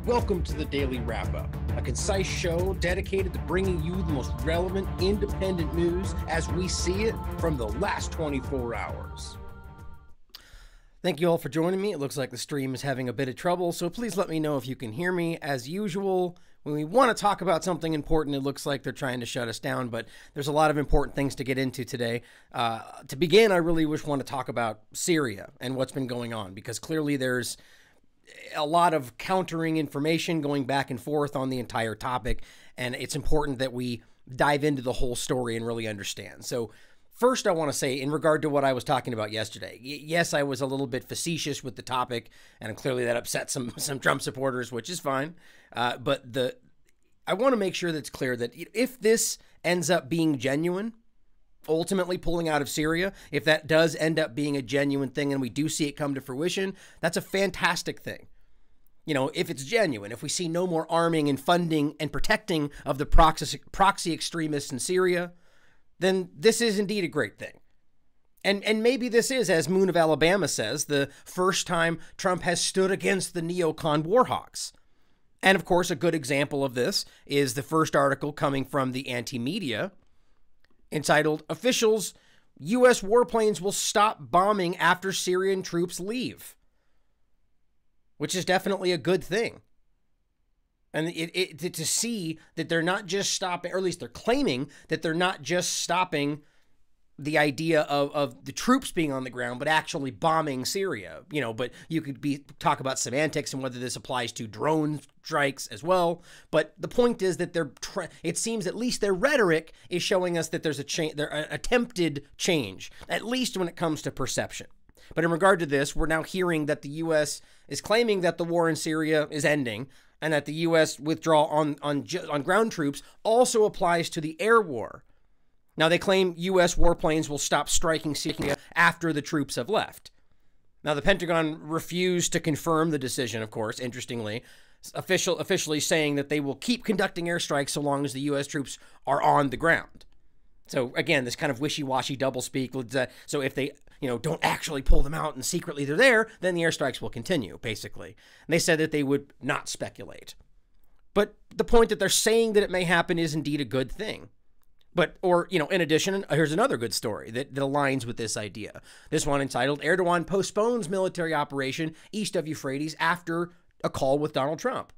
Welcome to the Daily Wrap-Up, a concise show dedicated to bringing you the most relevant independent news as we see it from the last 24 hours. Thank you all for joining me. It looks like the stream is having a bit of trouble, so please let me know if you can hear me. As usual, when we want to talk about something important, it looks like they're trying to shut us down, but there's a lot of important things to get into today. To begin, I really want to talk about Syria and what's been going on, because clearly there's a lot of countering information going back and forth on the entire topic, and it's important that we dive into the whole story and really understand. So first, I want to say, in regard to what I was talking about yesterday, yes, I was a little bit facetious with the topic, and clearly that upset some Trump supporters, which is fine. But I want to make sure that it's clear that if this ends up being genuine, ultimately pulling out of Syria, if that does end up being a genuine thing and we do see it come to fruition, that's a fantastic thing. You know, if it's genuine, if we see no more arming and funding and protecting of the proxy extremists in Syria, then this is indeed a great thing. And maybe this is, as Moon of Alabama says, the first time Trump has stood against the neocon warhawks. And of course, a good example of this is the first article coming from the Anti-Media, entitled, "Officials, U.S. warplanes will stop bombing after Syrian troops leave," which is definitely a good thing. And to see that they're not just stopping, or at least they're claiming that they're not just stopping the idea of the troops being on the ground, but actually bombing Syria. You know, but you could talk about semantics and whether this applies to drone strikes as well. But the point is that it seems at least their rhetoric is showing us that there's an attempted change, at least when it comes to perception. But in regard to this, we're now hearing that the U.S. is claiming that the war in Syria is ending, and that the U.S. withdrawal on ground troops also applies to the air war. Now, they claim U.S. warplanes will stop striking Syria after the troops have left. Now, the Pentagon refused to confirm the decision, of course, interestingly, officially saying that they will keep conducting airstrikes so long as the U.S. troops are on the ground. So, again, this kind of wishy-washy doublespeak. So if they, don't actually pull them out and secretly they're there, then the airstrikes will continue, basically. And they said that they would not speculate. But the point that they're saying that it may happen is indeed a good thing. In addition, here's another good story that aligns with this idea. This one entitled, "Erdogan postpones military operation east of Euphrates after a call with Donald Trump,"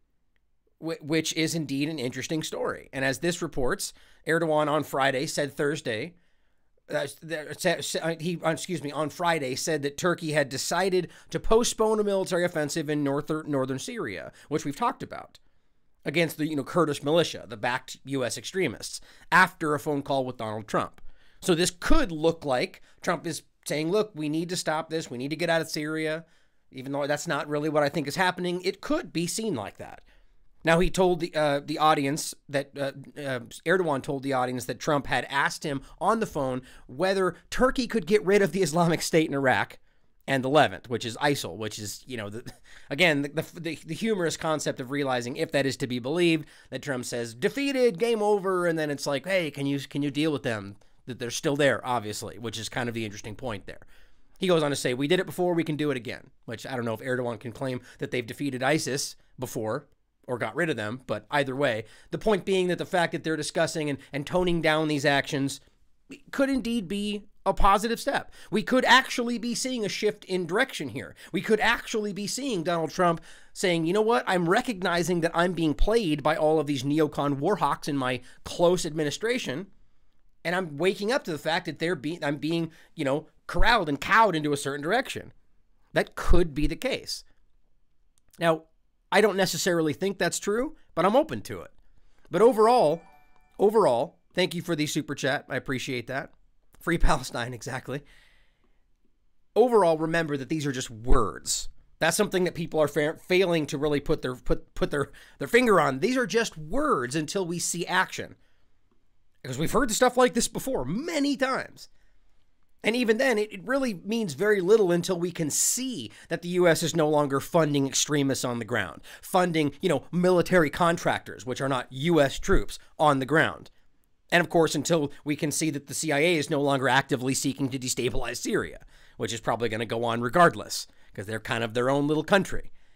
which is indeed an interesting story. And as this reports, Erdogan on Friday said on Friday said that Turkey had decided to postpone a military offensive in northern Syria, which we've talked about, against the Kurdish militia, the backed U.S. extremists, after a phone call with Donald Trump. So this could look like Trump is saying, look, we need to stop this. We need to get out of Syria. Even though that's not really what I think is happening, it could be seen like that. Now, he told the audience that Erdogan told the audience that Trump had asked him on the phone whether Turkey could get rid of the Islamic State in Iraq and the Levant, which is ISIL, which is, the humorous concept of realizing, if that is to be believed, that Trump says, defeated, game over, and then it's like, hey, can you deal with them? That they're still there, obviously, which is kind of the interesting point there. He goes on to say, we did it before, we can do it again, which I don't know if Erdogan can claim that they've defeated ISIS before or got rid of them, but either way, the point being that the fact that they're discussing and toning down these actions could indeed be a positive step. We could actually be seeing a shift in direction here. We could actually be seeing Donald Trump saying, you know what, I'm recognizing that I'm being played by all of these neocon warhawks in my close administration, and I'm waking up to the fact that I'm being, corralled and cowed into a certain direction. That could be the case. Now, I don't necessarily think that's true, but I'm open to it. But overall, thank you for the super chat. I appreciate that. Free Palestine, exactly. Overall, remember that these are just words. That's something that people are failing to really put their finger on. These are just words until we see action. Because we've heard stuff like this before many times. And even then, it really means very little until we can see that the U.S. is no longer funding extremists on the ground, funding, military contractors, which are not U.S. troops, on the ground. And of course, until we can see that the CIA is no longer actively seeking to destabilize Syria, which is probably going to go on regardless, because they're kind of their own little country.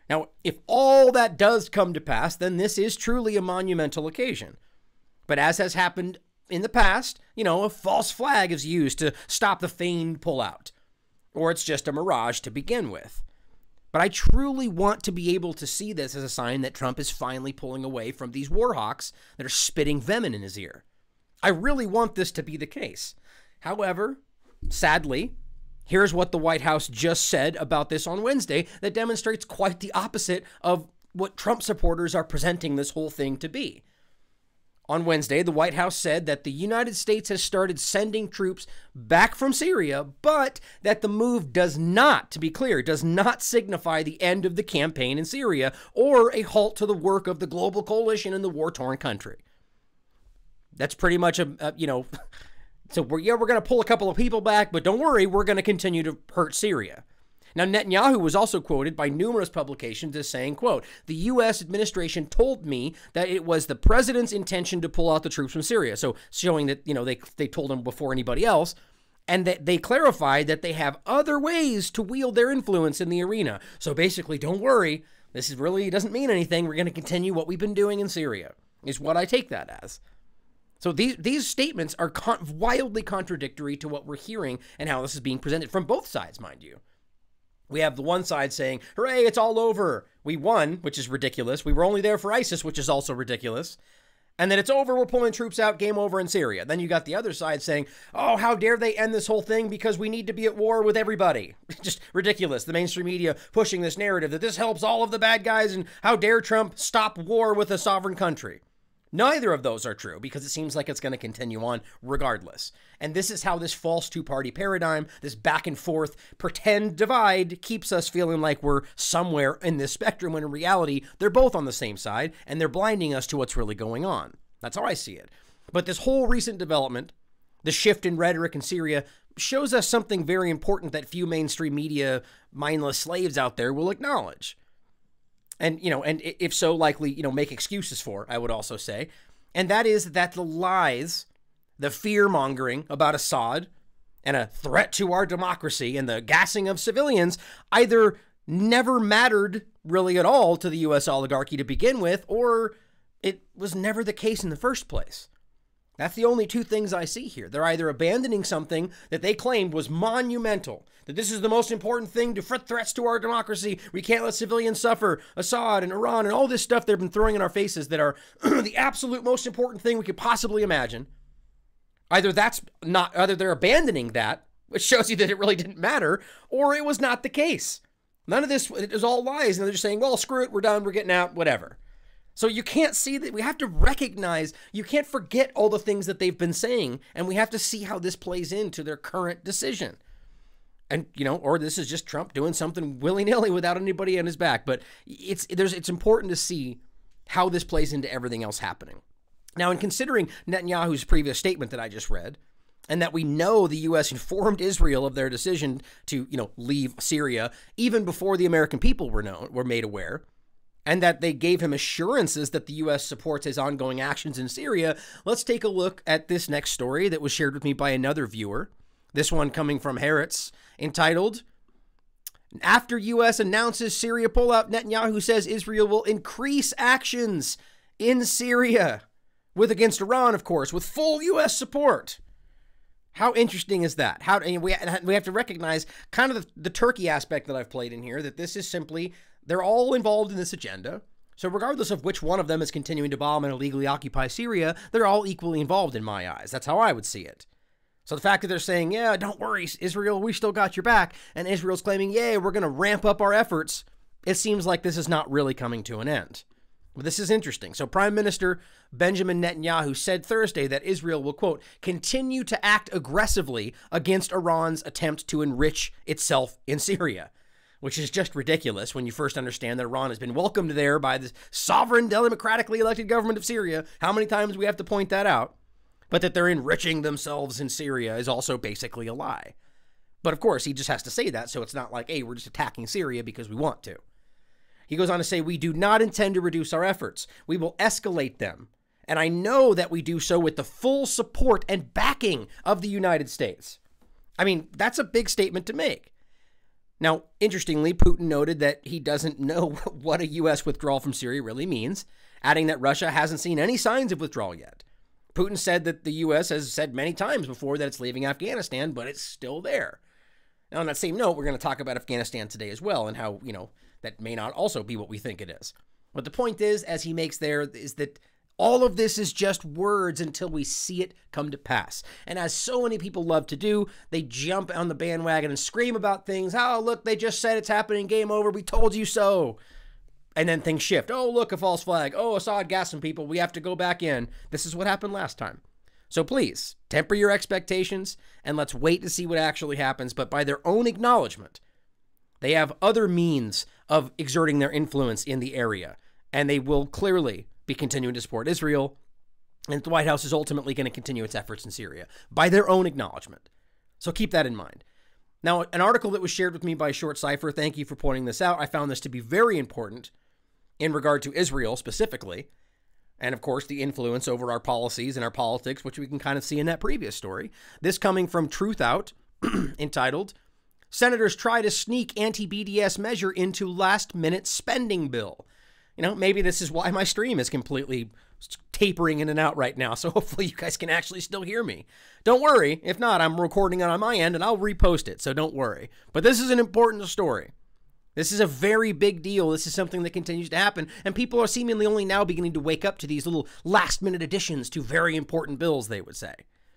Now, if all that does come to pass, then this is truly a monumental occasion. But as has happened in the past, a false flag is used to stop the feigned pullout, or it's just a mirage to begin with. But I truly want to be able to see this as a sign that Trump is finally pulling away from these war hawks that are spitting venom in his ear. I really want this to be the case. However, sadly, here's what the White House just said about this on Wednesday that demonstrates quite the opposite of what Trump supporters are presenting this whole thing to be. On Wednesday, the White House said that the United States has started sending troops back from Syria, but that the move does not, to be clear, does not signify the end of the campaign in Syria or a halt to the work of the global coalition in the war-torn country. That's pretty much so we're going to pull a couple of people back, but don't worry, we're going to continue to hurt Syria. Now, Netanyahu was also quoted by numerous publications as saying, quote, "The U.S. administration told me that it was the president's intention to pull out the troops from Syria." So showing that, they told him before anybody else, and that they clarified that they have other ways to wield their influence in the arena. So basically, don't worry, this really doesn't mean anything. We're going to continue what we've been doing in Syria, is what I take that as. So these statements are wildly contradictory to what we're hearing and how this is being presented from both sides, mind you. We have the one side saying, hooray, it's all over. We won, which is ridiculous. We were only there for ISIS, which is also ridiculous. And then it's over, we're pulling troops out, game over in Syria. Then you got the other side saying, oh, how dare they end this whole thing because we need to be at war with everybody. Just ridiculous. The mainstream media pushing this narrative that this helps all of the bad guys and how dare Trump stop war with a sovereign country. Neither of those are true because it seems like it's going to continue on regardless. And this is how this false two-party paradigm, this back and forth pretend divide keeps us feeling like we're somewhere in this spectrum when in reality, they're both on the same side and they're blinding us to what's really going on. That's how I see it. But this whole recent development, the shift in rhetoric in Syria, shows us something very important that few mainstream media mindless slaves out there will acknowledge. And, and if so, likely, make excuses for, I would also say. And that is that the lies, the fear-mongering about Assad and a threat to our democracy and the gassing of civilians either never mattered really at all to the U.S. oligarchy to begin with, or it was never the case in the first place. That's the only two things I see here. They're either abandoning something that they claimed was monumental, that this is the most important thing to threats to our democracy. We can't let civilians suffer. Assad and Iran and all this stuff they've been throwing in our faces that are the absolute most important thing we could possibly imagine. Either they're abandoning that, which shows you that it really didn't matter, or it was not the case. None of this, it was all lies. And they're just saying, well, screw it, we're done, we're getting out, whatever. So you can't see that. We have to recognize, you can't forget all the things that they've been saying, and we have to see how this plays into their current decision. And, or this is just Trump doing something willy-nilly without anybody on his back. But it's important to see how this plays into everything else happening. Now, in considering Netanyahu's previous statement that I just read, and that we know the U.S. informed Israel of their decision to, leave Syria even before the American people were made aware, and that they gave him assurances that the U.S. supports his ongoing actions in Syria, let's take a look at this next story that was shared with me by another viewer. This one coming from Haaretz, entitled, "After U.S. announces Syria pullout, Netanyahu says Israel will increase actions in Syria," against Iran, of course, with full U.S. support. How interesting is that? We have to recognize kind of the Turkey aspect that I've played in here, that this is simply, they're all involved in this agenda. So regardless of which one of them is continuing to bomb and illegally occupy Syria, they're all equally involved in my eyes. That's how I would see it. So the fact that they're saying, yeah, don't worry, Israel, we still got your back, and Israel's claiming, yeah, we're going to ramp up our efforts, it seems like this is not really coming to an end. But this is interesting. So Prime Minister Benjamin Netanyahu said Thursday that Israel will, quote, continue to act aggressively against Iran's attempt to enrich itself in Syria, which is just ridiculous when you first understand that Iran has been welcomed there by the sovereign, democratically elected government of Syria. How many times do we have to point that out? But that they're enriching themselves in Syria is also basically a lie. But of course, he just has to say that, so it's not like, hey, we're just attacking Syria because we want to. He goes on to say, we do not intend to reduce our efforts. We will escalate them. And I know that we do so with the full support and backing of the United States. I mean, that's a big statement to make. Now, interestingly, Putin noted that he doesn't know what a U.S. withdrawal from Syria really means, adding that Russia hasn't seen any signs of withdrawal yet. Putin said that the U.S. has said many times before that it's leaving Afghanistan, but it's still there. Now, on that same note, we're going to talk about Afghanistan today as well and how, that may not also be what we think it is. But the point is, as he makes there, is that all of this is just words until we see it come to pass. And as so many people love to do, they jump on the bandwagon and scream about things. Oh, look, they just said it's happening. Game over. We told you so. And then things shift. Oh, look, a false flag. Oh, Assad gassed some people. We have to go back in. This is what happened last time. So please, temper your expectations and let's wait to see what actually happens. But by their own acknowledgement, they have other means of exerting their influence in the area. And they will clearly be continuing to support Israel, and the White House is ultimately going to continue its efforts in Syria by their own acknowledgement. So keep that in mind. Now, an article that was shared with me by Short Cipher, thank you for pointing this out. I found this to be very important in regard to Israel specifically, and of course the influence over our policies and our politics, which we can kind of see in that previous story. This coming from Truth Out, entitled, "Senators Try to Sneak Anti-BDS Measure into Last-Minute Spending Bill." Maybe this is why my stream is completely tapering in and out right now. So hopefully you guys can actually still hear me. Don't worry. If not, I'm recording it on my end and I'll repost it. So don't worry. But this is an important story. This is a very big deal. This is something that continues to happen. And people are seemingly only now beginning to wake up to these little last minute additions to very important bills, they would say.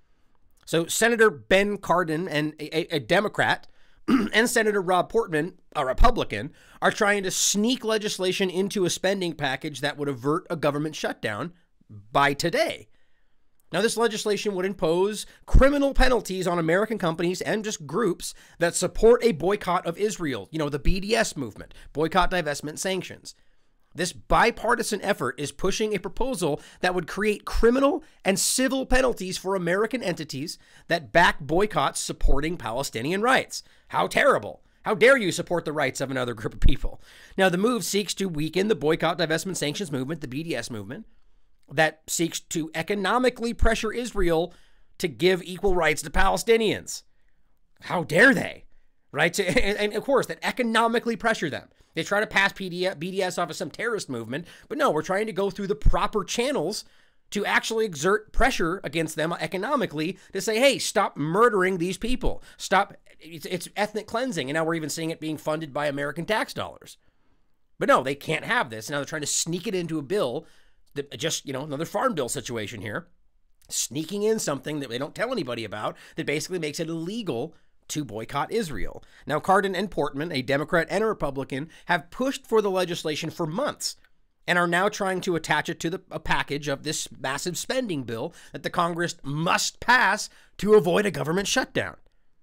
So Senator Ben Cardin, and a Democrat, and Senator Rob Portman, a Republican, are trying to sneak legislation into a spending package that would avert a government shutdown by today. Now, this legislation would impose criminal penalties on American companies and just groups that support a boycott of Israel, the BDS movement, boycott, divestment, sanctions. This bipartisan effort is pushing a proposal that would create criminal and civil penalties for American entities that back boycotts supporting Palestinian rights. How terrible. How dare you support the rights of another group of people? Now, the move seeks to weaken the boycott, divestment, sanctions movement, the BDS movement, that seeks to economically pressure Israel to give equal rights to Palestinians. How dare they? Right? And of course, that economically pressure them. They try to pass BDS off as some terrorist movement, but no, we're trying to go through the proper channels to actually exert pressure against them economically to say, hey, stop murdering these people. Stop. It's ethnic cleansing. And now we're even seeing it being funded by American tax dollars. But no, they can't have this. Now they're trying to sneak it into a bill that just, another farm bill situation here, sneaking in something that they don't tell anybody about that basically makes it illegal to boycott Israel. Now, Cardin and Portman, a Democrat and a Republican, have pushed for the legislation for months and are now trying to attach it to a package of this massive spending bill that the Congress must pass to avoid a government shutdown.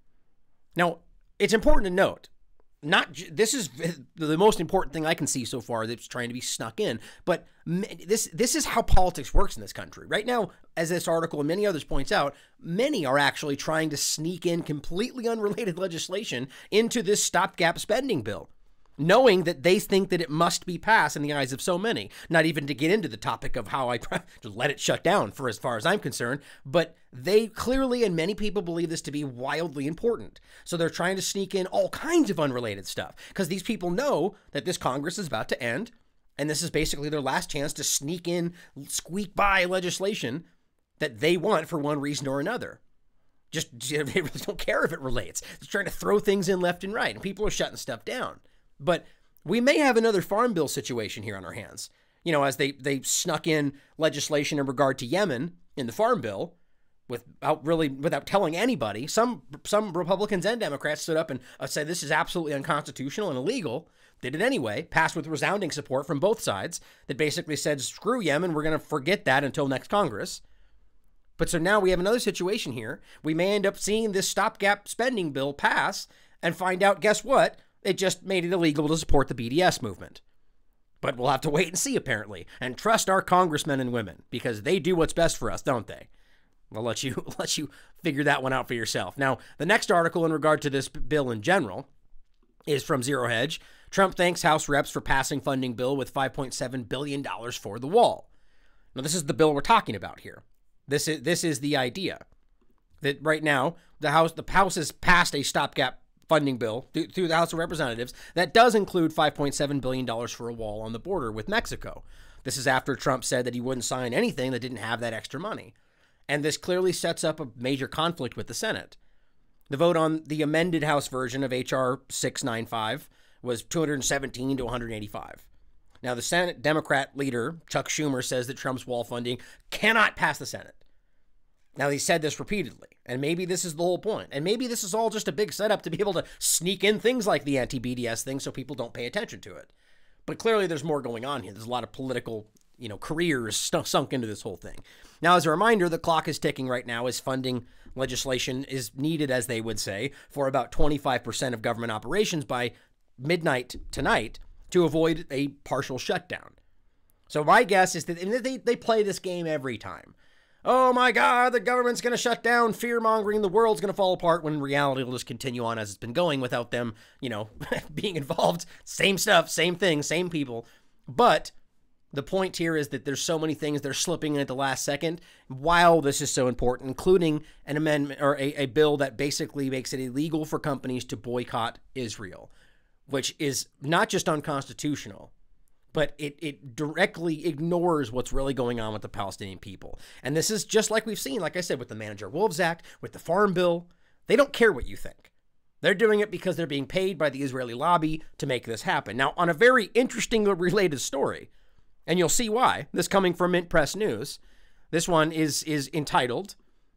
Now, it's important to note, this is the most important thing I can see so far that's trying to be snuck in, but this is how politics works in this country. Right now, as this article and many others points out, many are actually trying to sneak in completely unrelated legislation into this stopgap spending bill, knowing that they think that it must be passed in the eyes of so many. Not even to get into the topic of how I just let it shut down for as far as I'm concerned, but they clearly, and many people believe this to be wildly important. So they're trying to sneak in all kinds of unrelated stuff because these people know that this Congress is about to end, and this is basically their last chance to sneak in, squeak by legislation that they want for one reason or another. They really don't care if it relates. They're trying to throw things in left and right, and people are shutting stuff down. But we may have another farm bill situation here on our hands. As they snuck in legislation in regard to Yemen in the farm bill without telling anybody. Some Republicans and Democrats stood up and said this is absolutely unconstitutional and illegal. They did anyway, passed with resounding support from both sides that basically said, screw Yemen, we're going to forget that until next Congress. But so now we have another situation here. We may end up seeing this stopgap spending bill pass and find out, guess what? It just made it illegal to support the BDS movement. But we'll have to wait and see, apparently, and trust our congressmen and women because they do what's best for us, don't they? I'll let you figure that one out for yourself. Now, the next article in regard to this bill in general is from Zero Hedge. Trump thanks House reps for passing funding bill with $5.7 billion for the wall. Now, this is the bill we're talking about here. This is the idea that right now the House has passed a stopgap funding bill through the House of Representatives that does include $5.7 billion for a wall on the border with Mexico. This is after Trump said that he wouldn't sign anything that didn't have that extra money. And this clearly sets up a major conflict with the Senate. The vote on the amended House version of H.R. 695 was 217 to 185. Now, the Senate Democrat leader, Chuck Schumer, says that Trump's wall funding cannot pass the Senate. Now, he said this repeatedly, and maybe this is the whole point. And maybe this is all just a big setup to be able to sneak in things like the anti-BDS thing so people don't pay attention to it. But clearly there's more going on here. There's a lot of political, careers sunk into this whole thing. Now, as a reminder, the clock is ticking right now as funding legislation is needed, as they would say, for about 25% of government operations by midnight tonight to avoid a partial shutdown. So my guess is that they play this game every time. Oh my God, the government's going to shut down, fear-mongering, the world's going to fall apart, when in reality it'll just continue on as it's been going without them, being involved. Same stuff, same thing, same people. But the point here is that there's so many things that are slipping in at the last second while this is so important, including an amendment or a bill that basically makes it illegal for companies to boycott Israel, which is not just unconstitutional, but it directly ignores what's really going on with the Palestinian people. And this is just like we've seen, like I said, with the Manager Wolves Act, with the Farm Bill. They don't care what you think. They're doing it because they're being paid by the Israeli lobby to make this happen. Now, on a very interesting related story, and you'll see why, this coming from Mint Press News, this one is entitled,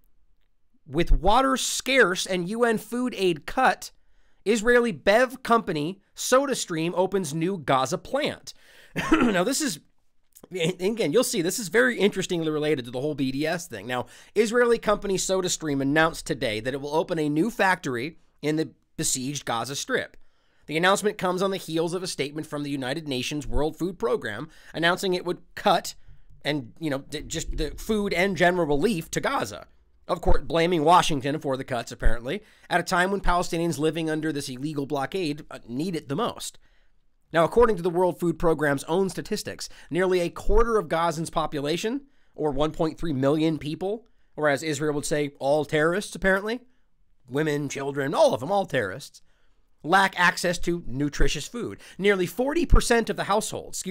"With Water Scarce and UN Food Aid Cut, Israeli Bev company SodaStream opens new Gaza plant." Now, this is, again, you'll see, this is very interestingly related to the whole BDS thing. Now, Israeli company SodaStream announced today that it will open a new factory in the besieged Gaza Strip. The announcement comes on the heels of a statement from the United Nations World Food Program announcing it would cut and, just the food and general relief to Gaza. Of course, blaming Washington for the cuts, apparently, at a time when Palestinians living under this illegal blockade need it the most. Now, according to the World Food Program's own statistics, nearly a quarter of Gazans' population, or 1.3 million people, or as Israel would say, all terrorists, apparently, women, children, all of them, all terrorists, lack access to nutritious food. Nearly 40% of the households,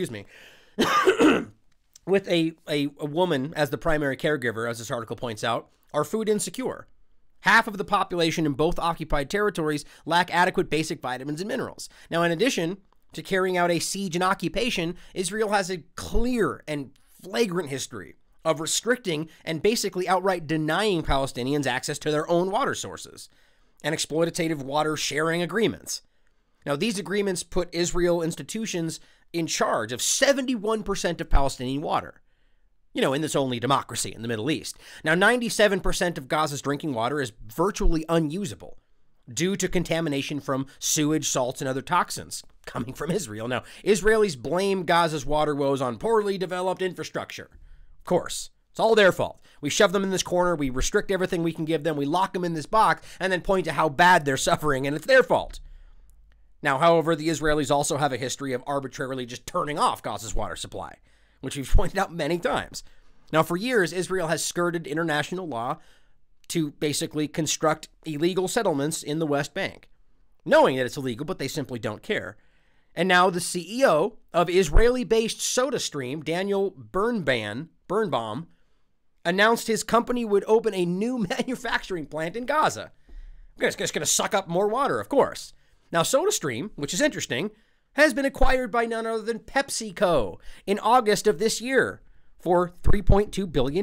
with a woman as the primary caregiver, as this article points out, are food insecure. Half of the population in both occupied territories lack adequate basic vitamins and minerals. Now, in addition to carrying out a siege and occupation, Israel has a clear and flagrant history of restricting and basically outright denying Palestinians access to their own water sources and exploitative water sharing agreements. Now, these agreements put Israel institutions in charge of 71% of Palestinian water, in this only democracy in the Middle East. Now, 97% of Gaza's drinking water is virtually unusable due to contamination from sewage, salts, and other toxins coming from Israel. Now, Israelis blame Gaza's water woes on poorly developed infrastructure. Of course, it's all their fault. We shove them in this corner, we restrict everything we can give them, we lock them in this box, and then point to how bad they're suffering, and it's their fault. Now, however, the Israelis also have a history of arbitrarily just turning off Gaza's water supply, which we've pointed out many times. Now, for years, Israel has skirted international law to basically construct illegal settlements in the West Bank, knowing that it's illegal, but they simply don't care. And now the CEO of Israeli-based SodaStream, Daniel Birnbaum, announced his company would open a new manufacturing plant in Gaza. It's just going to suck up more water, of course. Now, SodaStream, which is interesting, has been acquired by none other than PepsiCo in August of this year for $3.2 billion.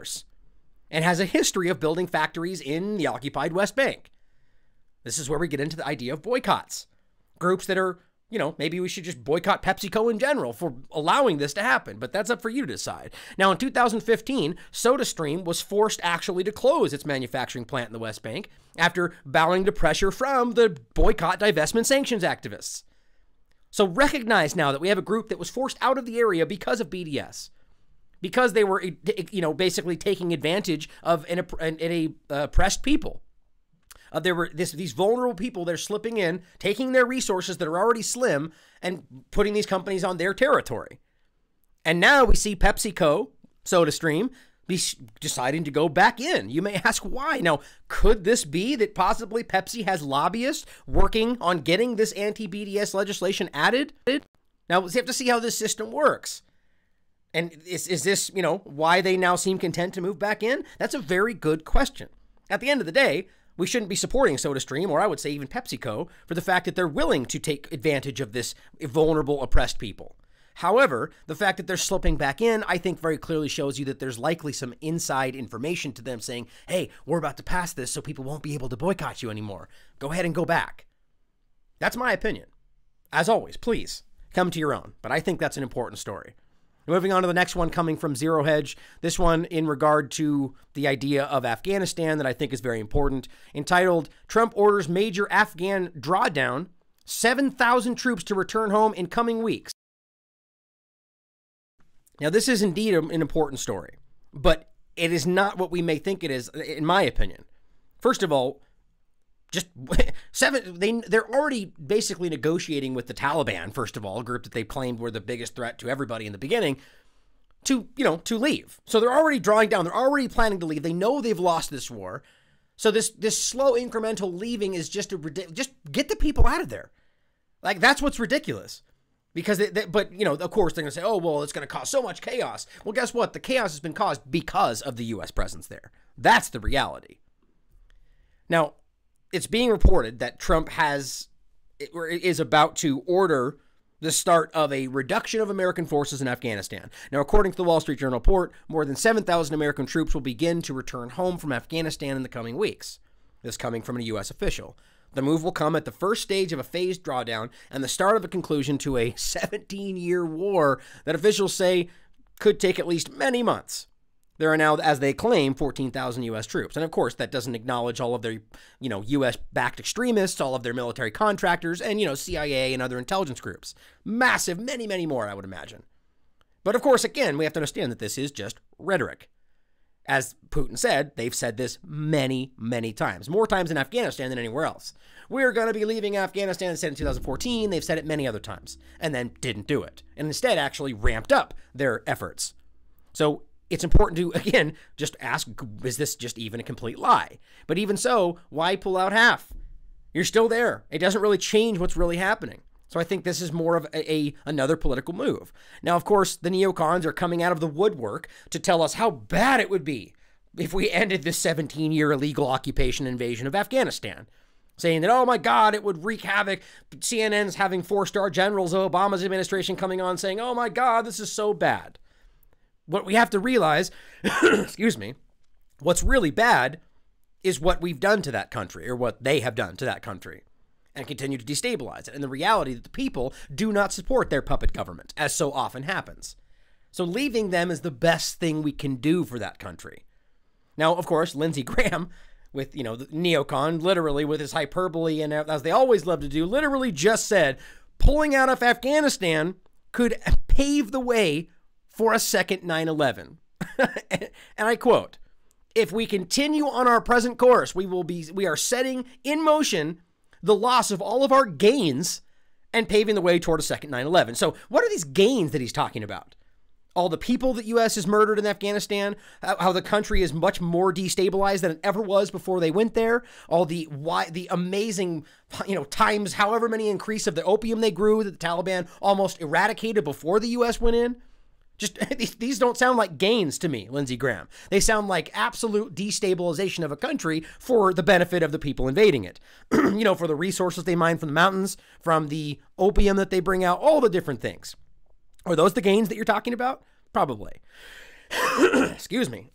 And has a history of building factories in the occupied West Bank. This is where we get into the idea of boycotts. Groups that are, maybe we should just boycott PepsiCo in general for allowing this to happen, but that's up for you to decide. Now, in 2015, SodaStream was forced actually to close its manufacturing plant in the West Bank after bowing to pressure from the boycott, divestment, sanctions activists. So recognize now that we have a group that was forced out of the area because of BDS. Because they were, basically taking advantage of an oppressed people. There were these vulnerable people that are slipping in, taking their resources that are already slim and putting these companies on their territory. And now we see PepsiCo, SodaStream, be deciding to go back in. You may ask why. Now, could this be that possibly Pepsi has lobbyists working on getting this anti-BDS legislation added? Now, we have to see how this system works. And is this, why they now seem content to move back in? That's a very good question. At the end of the day, we shouldn't be supporting SodaStream, or I would say even PepsiCo, for the fact that they're willing to take advantage of this vulnerable, oppressed people. However, the fact that they're slipping back in, I think very clearly shows you that there's likely some inside information to them saying, hey, we're about to pass this so people won't be able to boycott you anymore. Go ahead and go back. That's my opinion. As always, please come to your own. But I think that's an important story. Moving on to the next one coming from Zero Hedge. This one in regard to the idea of Afghanistan that I think is very important. Entitled, Trump orders major Afghan drawdown, 7,000 troops to return home in coming weeks. Now, this is indeed an important story, but it is not what we may think it is, in my opinion. First of all, just they're already basically negotiating with the Taliban, first of all, a group that they claimed were the biggest threat to everybody in the beginning, to leave. So they're already drawing down. They're already planning to leave. They know they've lost this war. So this slow incremental leaving is just get the people out of there. Like, that's what's ridiculous. Because, but of course, they're going to say, oh, well, it's going to cause so much chaos. Well, guess what? The chaos has been caused because of the U.S. presence there. That's the reality. Now, it's being reported that Trump is about to order the start of a reduction of American forces in Afghanistan. Now, according to the Wall Street Journal report, more than 7,000 American troops will begin to return home from Afghanistan in the coming weeks. This coming from a U.S. official. The move will come at the first stage of a phased drawdown and the start of a conclusion to a 17-year war that officials say could take at least many months. There are now, as they claim, 14,000 U.S. troops. And of course, that doesn't acknowledge all of their, U.S.-backed extremists, all of their military contractors, and, CIA and other intelligence groups. Massive, many, many more, I would imagine. But of course, again, we have to understand that this is just rhetoric. As Putin said, they've said this many, many times. More times in Afghanistan than anywhere else. We're going to be leaving Afghanistan, they said in 2014. They've said it many other times. And then didn't do it. And instead actually ramped up their efforts. So it's important to, again, just ask, is this just even a complete lie? But even so, why pull out half? You're still there. It doesn't really change what's really happening. So I think this is more of another political move. Now, of course, the neocons are coming out of the woodwork to tell us how bad it would be if we ended this 17-year illegal occupation invasion of Afghanistan. Saying that, oh my God, it would wreak havoc. CNN's having 4-star generals of Obama's administration coming on saying, oh my God, this is so bad. What we have to realize, excuse me, what's really bad is what we've done to that country, or what they have done to that country, and continue to destabilize it. And the reality that the people do not support their puppet government, as so often happens. So leaving them is the best thing we can do for that country. Now, of course, Lindsey Graham, with, the neocon, literally with his hyperbole, and as they always love to do, literally just said, pulling out of Afghanistan could pave the way for a second 9/11. And I quote, if we continue on our present course, we are setting in motion the loss of all of our gains and paving the way toward a second 9/11. So what are these gains that he's talking about? All the people that U.S. has murdered in Afghanistan, how the country is much more destabilized than it ever was before they went there, all the amazing, times however many increase of the opium they grew that the Taliban almost eradicated before the U.S. went in. Just these don't sound like gains to me, Lindsey Graham. They sound like absolute destabilization of a country for the benefit of the people invading it. For the resources they mine from the mountains, from the opium that they bring out, all the different things. Are those the gains that you're talking about? Probably. Excuse me.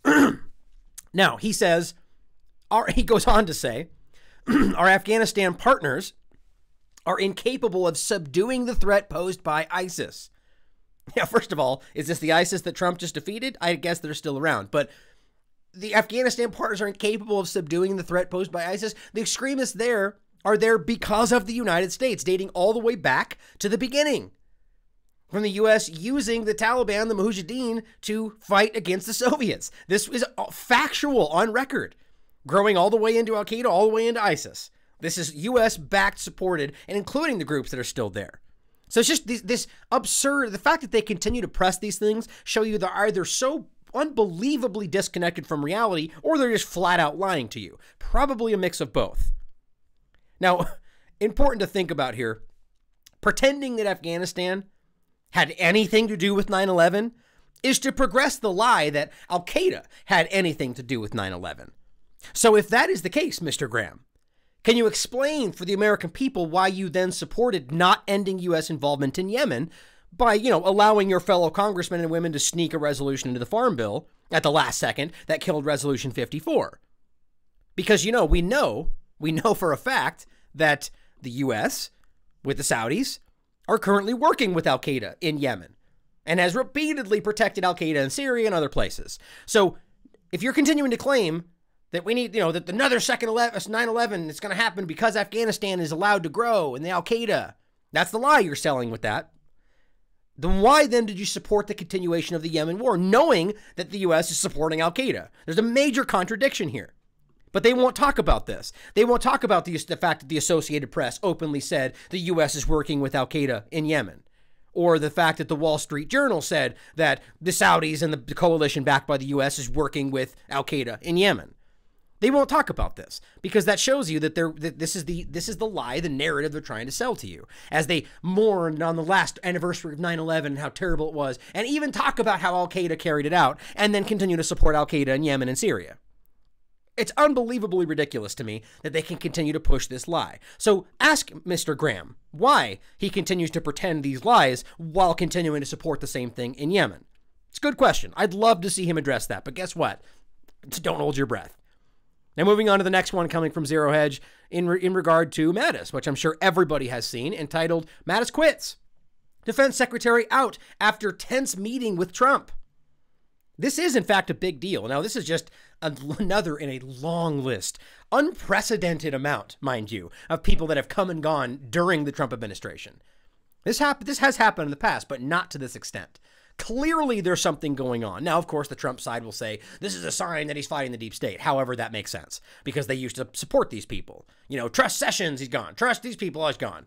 Now, he says, he goes on to say, our Afghanistan partners are incapable of subduing the threat posed by ISIS. Yeah, first of all, is this the ISIS that Trump just defeated? I guess they're still around. But the Afghanistan partners are incapable of subduing the threat posed by ISIS. The extremists there are there because of the United States, dating all the way back to the beginning. From the U.S. using the Taliban, the Mujahideen, to fight against the Soviets. This is factual on record. Growing all the way into Al-Qaeda, all the way into ISIS. This is U.S.-backed, supported, and including the groups that are still there. So it's just this absurd, the fact that they continue to press these things show you they're either so unbelievably disconnected from reality, or they're just flat out lying to you. Probably a mix of both. Now, important to think about here, pretending that Afghanistan had anything to do with 9/11 is to progress the lie that Al-Qaeda had anything to do with 9/11. So if that is the case, Mr. Graham, can you explain for the American people why you then supported not ending U.S. involvement in Yemen by, allowing your fellow congressmen and women to sneak a resolution into the Farm Bill at the last second that killed Resolution 54? Because, we know for a fact that the U.S., with the Saudis, are currently working with Al-Qaeda in Yemen and has repeatedly protected Al-Qaeda in Syria and other places. So if you're continuing to claim that we need, that another second 9/11 is going to happen because Afghanistan is allowed to grow and the Al-Qaeda, that's the lie you're selling with that. Then why then did you support the continuation of the Yemen war, knowing that the U.S. is supporting Al-Qaeda? There's a major contradiction here. But they won't talk about this. They won't talk about the fact that the Associated Press openly said the U.S. is working with Al-Qaeda in Yemen, or the fact that the Wall Street Journal said that the Saudis and the coalition backed by the U.S. is working with Al-Qaeda in Yemen. They won't talk about this because that shows you that this is the lie, the narrative they're trying to sell to you, as they mourn on the last anniversary of 9/11 and how terrible it was, and even talk about how Al-Qaeda carried it out, and then continue to support Al-Qaeda in Yemen and Syria. It's unbelievably ridiculous to me that they can continue to push this lie. So ask Mr. Graham why he continues to pretend these lies while continuing to support the same thing in Yemen. It's a good question. I'd love to see him address that, but guess what? Don't hold your breath. Now, moving on to the next one coming from Zero Hedge in regard to Mattis, which I'm sure everybody has seen, entitled Mattis Quits. Defense Secretary out after tense meeting with Trump. This is, in fact, a big deal. Now, this is just another in a long list, unprecedented amount, mind you, of people that have come and gone during the Trump administration. This has happened in the past, but not to this extent. Clearly, there's something going on. Now, of course, the Trump side will say this is a sign that he's fighting the deep state. However, that makes sense because they used to support these people. Trust Sessions, he's gone. Trust these people, he's gone.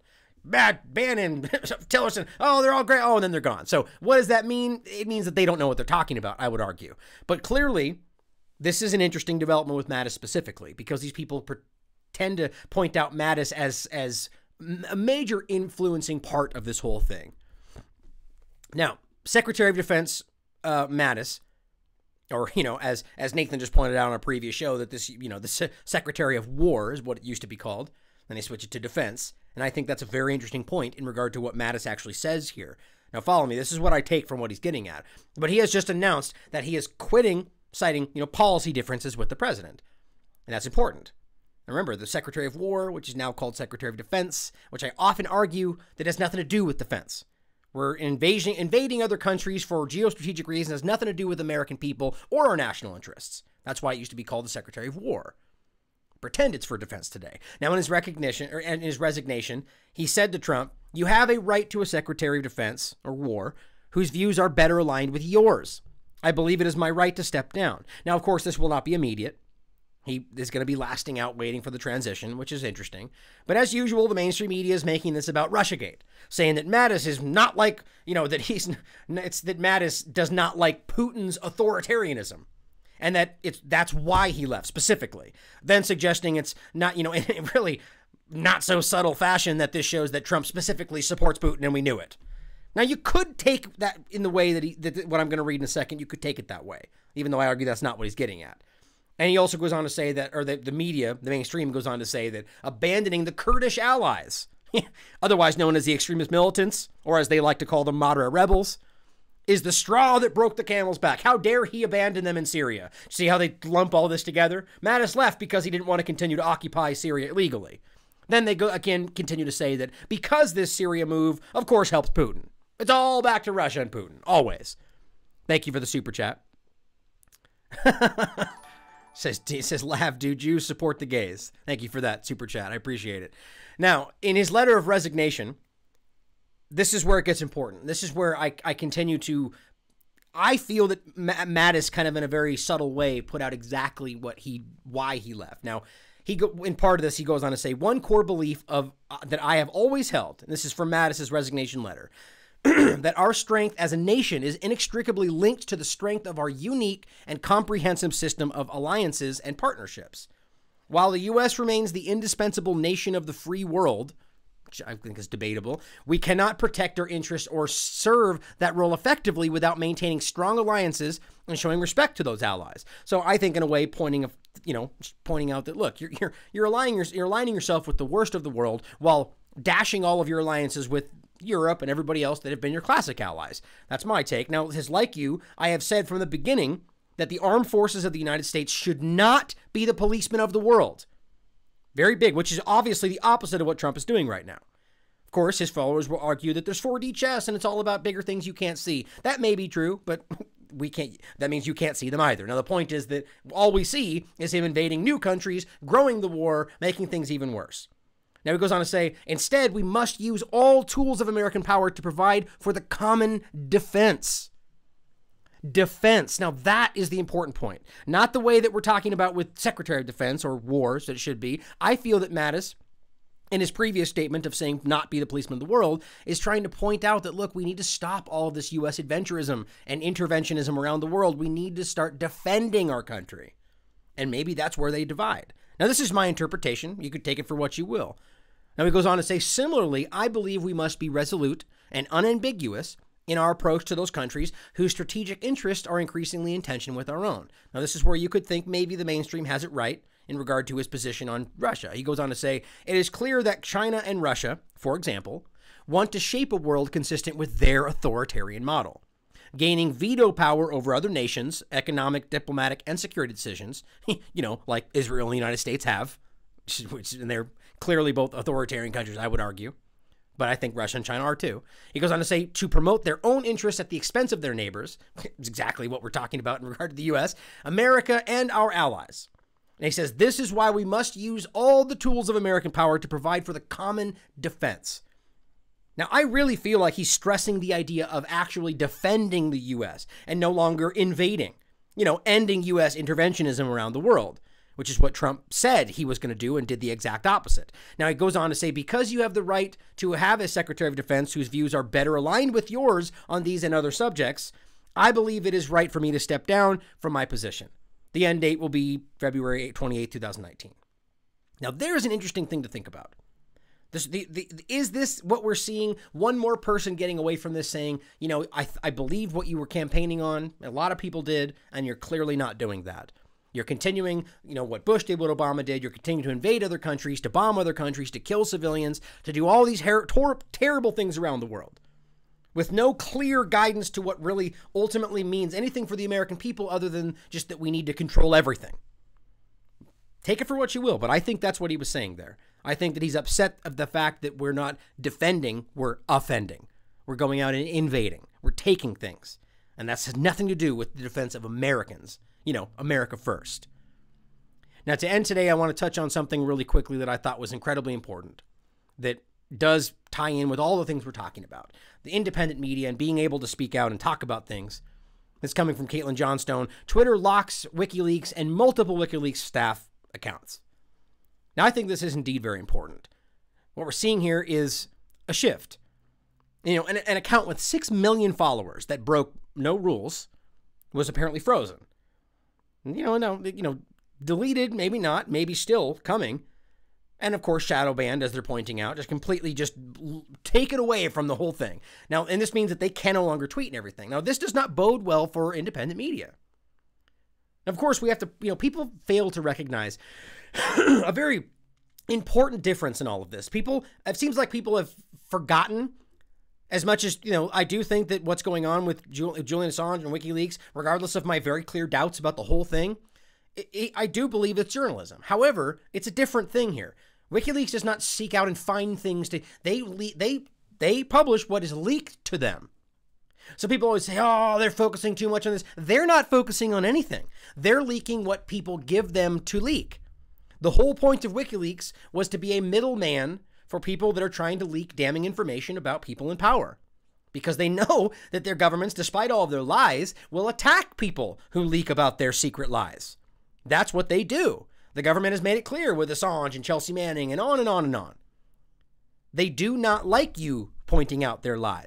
Bannon, Tillerson, oh, they're all great. Oh, and then they're gone. So what does that mean? It means that they don't know what they're talking about, I would argue. But clearly, this is an interesting development with Mattis specifically because these people tend to point out Mattis as a major influencing part of this whole thing. Now, Secretary of Defense Mattis, or, as Nathan just pointed out on a previous show, that this, the Secretary of War is what it used to be called. Then they switch it to Defense. And I think that's a very interesting point in regard to what Mattis actually says here. Now, follow me. This is what I take from what he's getting at. But he has just announced that he is quitting, citing, policy differences with the president. And that's important. Remember, the Secretary of War, which is now called Secretary of Defense, which I often argue that has nothing to do with defense. We're invading other countries for geostrategic reasons. It has nothing to do with American people or our national interests. That's why it used to be called the Secretary of War. Pretend it's for defense today. Now, in his resignation, he said to Trump, "You have a right to a Secretary of Defense or War whose views are better aligned with yours. I believe it is my right to step down." Now, of course, this will not be immediate. He is going to be lasting out, waiting for the transition, which is interesting. But as usual, the mainstream media is making this about Russiagate, saying that Mattis is not like, that Mattis does not like Putin's authoritarianism. And that's why he left specifically. Then suggesting it's not, in a really not so subtle fashion that this shows that Trump specifically supports Putin and we knew it. Now, you could take that in the way that what I'm going to read in a second, you could take it that way, even though I argue that's not what he's getting at. And he also goes on to say that, or the media, the mainstream goes on to say that abandoning the Kurdish allies, otherwise known as the extremist militants, or as they like to call them, moderate rebels, is the straw that broke the camel's back. How dare he abandon them in Syria? See how they lump all this together? Mattis left because he didn't want to continue to occupy Syria illegally. Then they continue to say that because this Syria move, of course, helps Putin. It's all back to Russia and Putin, always. Thank you for the super chat. says laugh, dude, Jews support the gays. Thank you for that super chat. I appreciate it. Now, in his letter of resignation, this is where it gets important. This is where I continue to, I feel that Mattis kind of in a very subtle way put out exactly why he left. Now, in part of this, he goes on to say, one core belief that I have always held, and this is from Mattis's resignation letter, that our strength as a nation is inextricably linked to the strength of our unique and comprehensive system of alliances and partnerships. While the U.S. remains the indispensable nation of the free world, which I think is debatable, we cannot protect our interests or serve that role effectively without maintaining strong alliances and showing respect to those allies. So I think, in a way, pointing out that, look, you're aligning yourself with the worst of the world while dashing all of your alliances with Europe and everybody else that have been your classic allies. That's my take. Now, like you, I have said from the beginning that the armed forces of the United States should not be the policemen of the world. Very big, which is obviously the opposite of what Trump is doing right now. Of course, his followers will argue that there's 4D chess and it's all about bigger things you can't see. That may be true, but that means you can't see them either. Now, the point is that all we see is him invading new countries, growing the war, making things even worse. Now, he goes on to say, instead, we must use all tools of American power to provide for the common defense. Defense. Now, that is the important point. Not the way that we're talking about with Secretary of Defense or wars that it should be. I feel that Mattis, in his previous statement of saying not be the policeman of the world, is trying to point out that, look, we need to stop all of this U.S. adventurism and interventionism around the world. We need to start defending our country. And maybe that's where they divide. Now, this is my interpretation. You could take it for what you will. Now, he goes on to say, similarly, I believe we must be resolute and unambiguous in our approach to those countries whose strategic interests are increasingly in tension with our own. Now, this is where you could think maybe the mainstream has it right in regard to his position on Russia. He goes on to say, it is clear that China and Russia, for example, want to shape a world consistent with their authoritarian model, gaining veto power over other nations, economic, diplomatic, and security decisions, like Israel and the United States have, and they're clearly both authoritarian countries, I would argue. But I think Russia and China are too. He goes on to say, to promote their own interests at the expense of their neighbors, it's exactly what we're talking about in regard to the U.S., America, and our allies. And he says, this is why we must use all the tools of American power to provide for the common defense. Now, I really feel like he's stressing the idea of actually defending the U.S. and no longer invading, ending U.S. interventionism around the world, which is what Trump said he was going to do and did the exact opposite. Now, he goes on to say, because you have the right to have a Secretary of Defense whose views are better aligned with yours on these and other subjects, I believe it is right for me to step down from my position. The end date will be February 28, 2019. Now, there's an interesting thing to think about. Is this what we're seeing? One more person getting away from this saying, I believe what you were campaigning on. A lot of people did, and you're clearly not doing that. You're continuing, what Bush did, what Obama did. You're continuing to invade other countries, to bomb other countries, to kill civilians, to do all these terrible things around the world with no clear guidance to what really ultimately means anything for the American people other than just that we need to control everything. Take it for what you will, but I think that's what he was saying there. I think that he's upset of the fact that we're not defending, we're offending. We're going out and invading. We're taking things. And that has nothing to do with the defense of Americans. America first. Now, to end today, I want to touch on something really quickly that I thought was incredibly important that does tie in with all the things we're talking about. The independent media and being able to speak out and talk about things. It's coming from Caitlin Johnstone. Twitter locks WikiLeaks and multiple WikiLeaks staff accounts. Now, I think this is indeed very important. What we're seeing here is a shift. An account with 6 million followers that broke no rules was apparently frozen. Deleted, maybe not, maybe still coming. And of course, shadow banned, as they're pointing out, just completely take it away from the whole thing. Now, and this means that they can no longer tweet and everything. Now, this does not bode well for independent media. Of course, we have to, people fail to recognize a very important difference in all of this. It seems like people have forgotten. As much as, I do think that what's going on with Julian Assange and WikiLeaks, regardless of my very clear doubts about the whole thing, I do believe it's journalism. However, it's a different thing here. WikiLeaks does not seek out and find things they publish what is leaked to them. So people always say, oh, they're focusing too much on this. They're not focusing on anything. They're leaking what people give them to leak. The whole point of WikiLeaks was to be a middleman for people that are trying to leak damning information about people in power, because they know that their governments, despite all of their lies, will attack people who leak about their secret lies. That's what they do. The government has made it clear with Assange and Chelsea Manning and on and on and on. They do not like you pointing out their lies.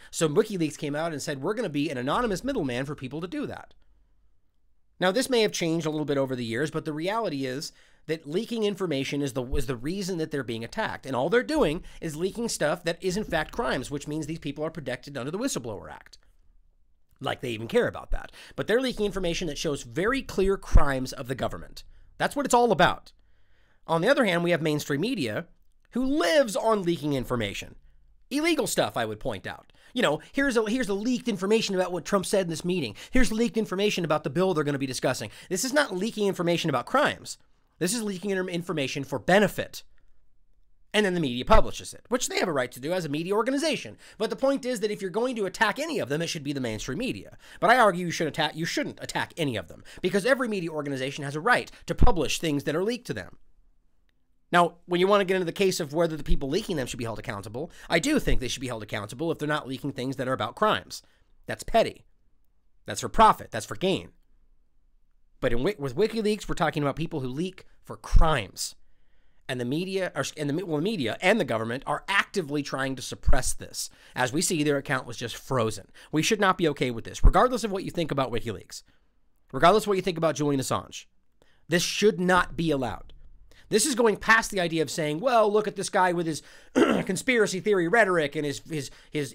So WikiLeaks came out and said, we're going to be an anonymous middleman for people to do that. Now, this may have changed a little bit over the years, but the reality is that leaking information is the reason that they're being attacked. And all they're doing is leaking stuff that is in fact crimes, which means these people are protected under the Whistleblower Act. Like they even care about that. But they're leaking information that shows very clear crimes of the government. That's what it's all about. On the other hand, we have mainstream media who lives on leaking information. Illegal stuff, I would point out. You know, here's a leaked information about what Trump said in this meeting. Here's leaked information about the bill they're going to be discussing. This is not leaking information about crimes. This is leaking information for benefit. And then the media publishes it, which they have a right to do as a media organization. But the point is that if you're going to attack any of them, it should be the mainstream media. But I argue you shouldn't attack any of them, because every media organization has a right to publish things that are leaked to them. Now, when you want to get into the case of whether the people leaking them should be held accountable, I do think they should be held accountable if they're not leaking things that are about crimes. That's petty. That's for profit. That's for gain. But with WikiLeaks, we're talking about people who leak for crimes. And the media, media and the government are actively trying to suppress this. As we see, their account was just frozen. We should not be okay with this, regardless of what you think about WikiLeaks. Regardless of what you think about Julian Assange. This should not be allowed. This is going past the idea of saying, well, look at this guy with his conspiracy theory rhetoric and his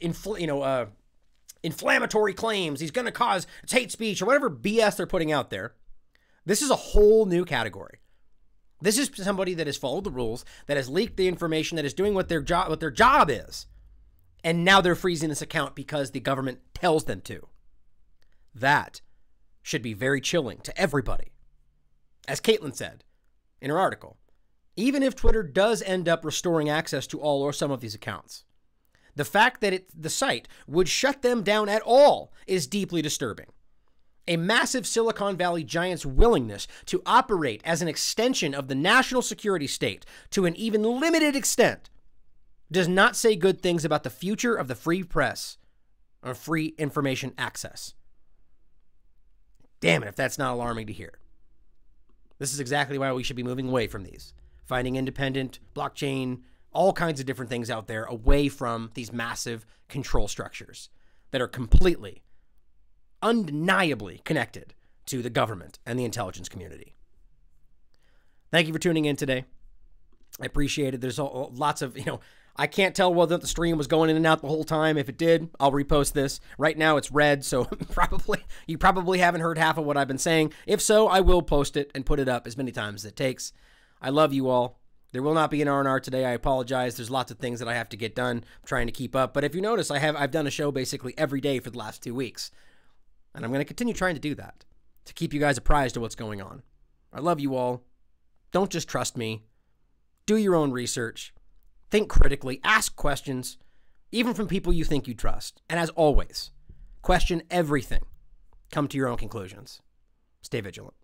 inflammatory claims. He's going to cause hate speech or whatever BS they're putting out there. This is a whole new category. This is somebody that has followed the rules, that has leaked the information, that is doing what their job is. And now they're freezing this account because the government tells them to. That should be very chilling to everybody. As Caitlin said in her article, even if Twitter does end up restoring access to all or some of these accounts, the fact that the site would shut them down at all is deeply disturbing. A massive Silicon Valley giant's willingness to operate as an extension of the national security state to an even limited extent does not say good things about the future of the free press or free information access. Damn it, if that's not alarming to hear. This is exactly why we should be moving away from these. Finding independent, blockchain, all kinds of different things out there away from these massive control structures that are completely, undeniably connected to the government and the intelligence community. Thank you for tuning in today. I appreciate it. There's lots of, I can't tell whether the stream was going in and out the whole time. If it did, I'll repost this. Right now it's red, so you probably haven't heard half of what I've been saying. If so, I will post it and put it up as many times as it takes. I love you all. There will not be an R&R today. I apologize. There's lots of things that I have to get done. I'm trying to keep up. But if you notice, I've done a show basically every day for the last 2 weeks. And I'm going to continue trying to do that to keep you guys apprised of what's going on. I love you all. Don't just trust me. Do your own research. Think critically. Ask questions, even from people you think you trust. And as always, question everything. Come to your own conclusions. Stay vigilant.